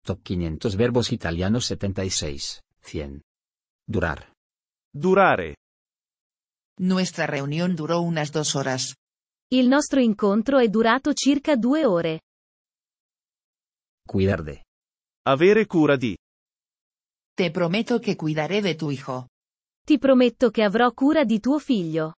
Top 500 verbos italianos 76, 100. Durar. Durare. Nuestra reunión duró unas 2 horas. Il nostro incontro è durato circa 2 ore. Cuidar de. Avere cura di. Te prometo que cuidaré de tu hijo. Ti prometto che avrò cura di tuo figlio.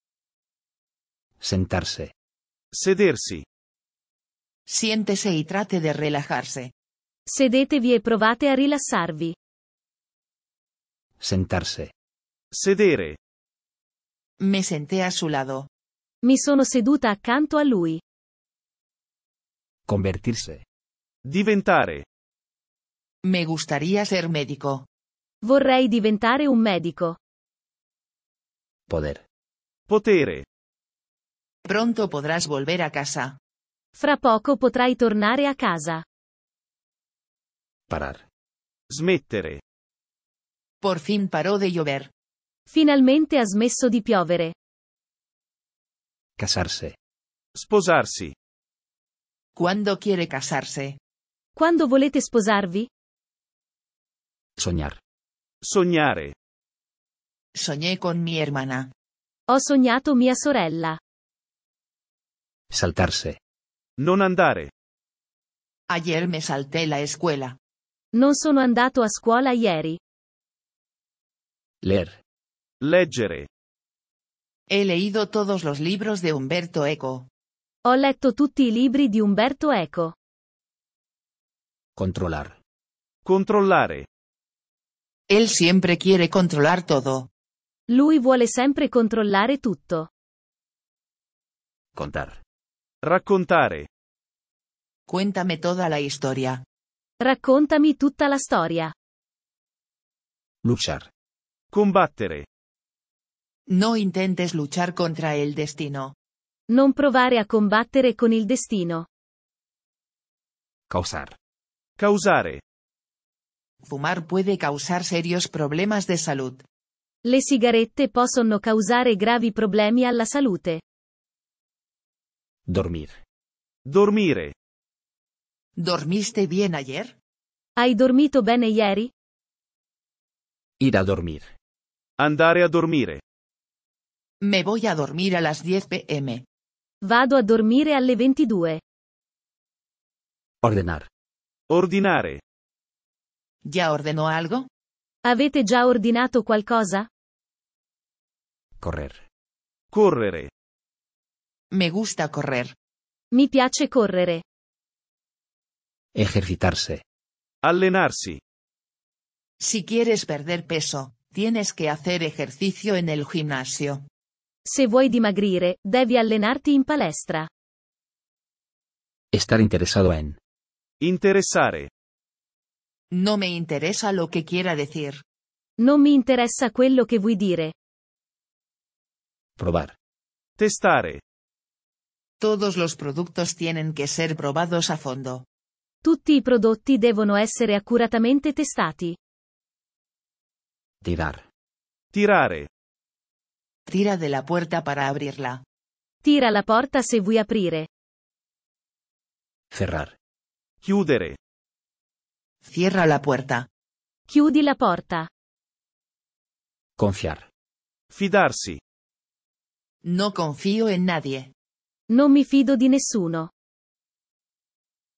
Sentarse. Sedersi. Siéntese y trate de relajarse. Sedetevi e provate a rilassarvi. Sentarse. Sedere. Me senté a su lado. Mi sono seduta accanto a lui. Convertirse. Diventare. Me gustaría ser médico. Vorrei diventare un medico. Poder. Potere. Pronto podrás volver a casa. Fra poco potrai tornare a casa. Parar. Smettere. Por fin paró de llover. Finalmente ha smesso di piovere. Casarse. Sposarsi. ¿Cuándo quiere casarse? Quando volete sposarvi? Soñar. Sognare. Soñé con mi hermana. Ho sognato mia sorella. Saltarse. Non andare. Ayer me salté la escuela. Non sono andato a scuola ieri. Leer. Leggere. He leído todos los libros de Umberto Eco. Ho letto tutti i libri di Umberto Eco. Controlar. Controllare. Él siempre quiere controlar todo. Lui vuole sempre controllare tutto. Contar. Raccontare. Cuéntame toda la historia. Raccontami tutta la storia. Luchar. Combattere. No intentes luchar contra el destino. Non provare a combattere con il destino. Causar. Causare. Fumar puede causar serios problemas de salud. Le sigarette possono causare gravi problemi alla salute. Dormir. Dormire. ¿Dormiste bien ayer? Hai dormito bene ieri? Ir a dormir. Andare a dormire. Me voy a dormir a las 10 p.m. Vado a dormire alle 22. Ordenar. Ordinare. ¿Ya ordenó algo? Avete già ordinato qualcosa? Correr. Correre. Me gusta correr. Mi piace correre. Ejercitarse. Allenarsi. Si quieres perder peso, tienes que hacer ejercicio en el gimnasio. Se vuoi dimagrire, devi allenarti in palestra. Estar interesado en. Interessare. No me interesa lo que quiera decir. Non mi interessa quello che vuoi dire. Probar. Testare. Todos los productos tienen que ser probados a fondo. Tutti i prodotti devono essere accuratamente testati. Tirar. Tirare. Tira de la puerta para abrirla. Tira la porta se vuoi aprire. Cerrar. Chiudere. Cierra la puerta. Chiudi la porta. Confiar. Fidarsi. No confío en nadie. Non mi fido di nessuno.